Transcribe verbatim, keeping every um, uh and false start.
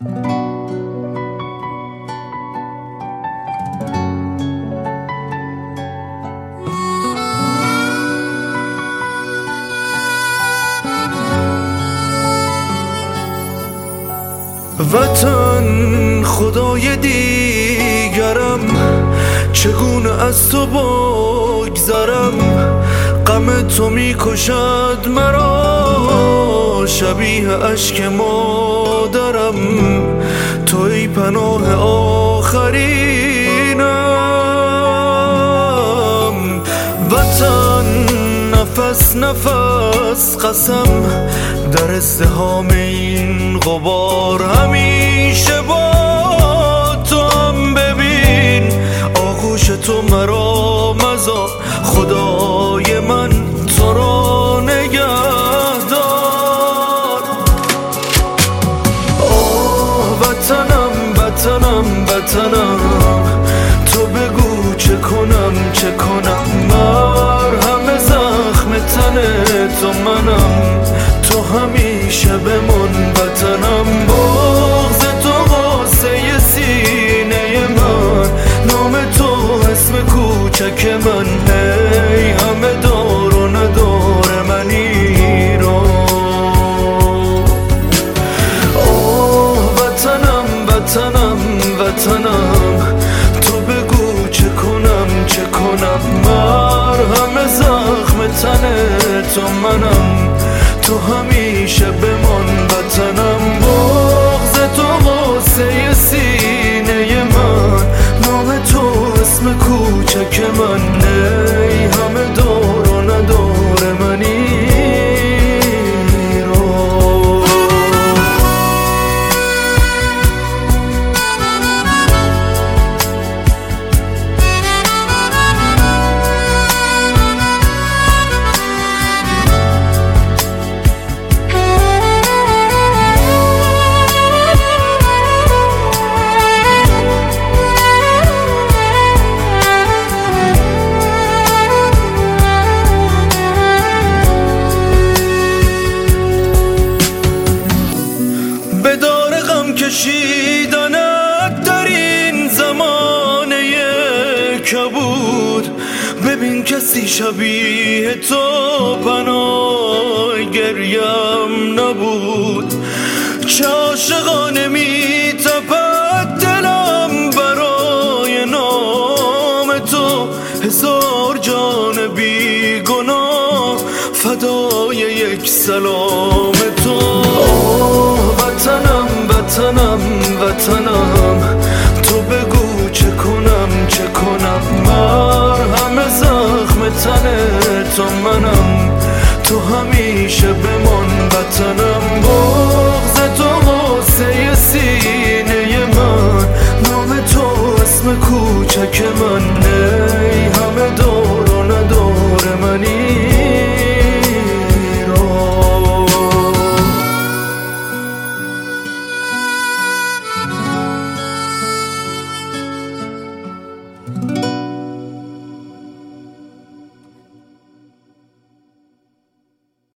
وطن خدای دیگرم، چگونه از تو بگذرم؟ غم تو میکشد مرا، شبیه اشک مادرم. تو ای پناه آخرینم. وطن نفس نفس قسم، در ازدحام این غبار همیشه با تو هم. ببین آغوش تو مرا مزار، خدای من تو را نگه دار. آه وطنم وطنم وطنم، تو بگو چه کنم چه کنم؟ مرهم زخم تن تو منم، تو همیشه بمان وطنم. بغض تو قاسه سینه من، نام تو اسم کوچک من. ای همه دار و ندار من ایران. آه وطنم وطنم وطنم، تو بگو چه کنم چه کنم؟ مرهم زخم تن تو منم، تو همیشه بمان وطنم. بغض تو قاسه سینه من، نام تو اسم کوچک من. ای همه دار و ندار من ایران. کشیدنت در این زمانه کبود، ببین کسی شبیه تو پناه گریم نبود. چه عاشقانه می تپد دلم برای نام تو، هزار جان بی گناه فدای یک سلام تو. آه وطنم وطنم وطنم، تو بگو چه کنم چه کنم؟ مرهم زخم تن تو منم، تو همیشه بمان وطنم. بغض تو قاسه سینه من، نام تو اسم کوچک من.